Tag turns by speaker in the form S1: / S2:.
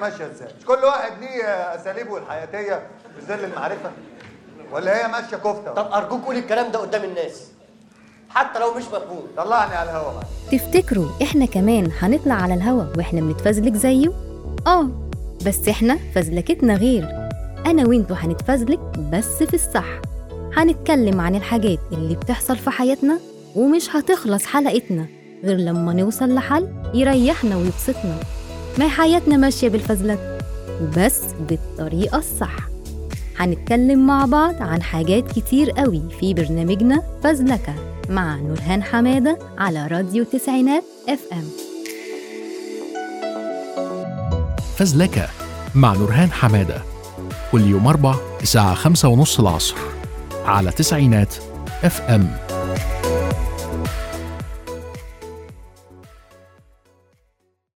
S1: ماشيه ازاي؟ مش كل واحد ليه اساليبه الحياتيه في ظل المعرفه؟ ولا هي ماشيه كفته؟
S2: طب ارجوك قول الكلام ده قدام الناس حتى لو مش مفهوم.
S1: طلعني على الهوا بقى.
S3: تفتكروا احنا كمان هنطلع على الهوا واحنا بنتفزلك زيه؟ بس احنا فزلكتنا غير. انا وانتوا هنتفزلك بس في الصح. هنتكلم عن الحاجات اللي بتحصل في حياتنا، ومش هتخلص حلقتنا غير لما نوصل لحل يريحنا ويبسطنا. ما حياتنا ماشية بالفزلك وبس بالطريقة الصح. هنتكلم مع بعض عن حاجات كتير قوي في برنامجنا فزلكة مع نورهان حمادة على راديو تسعينات FM.
S4: فزلكة مع نورهان حمادة كل يوم 4 الساعة 5:30 العصر على تسعينات FM.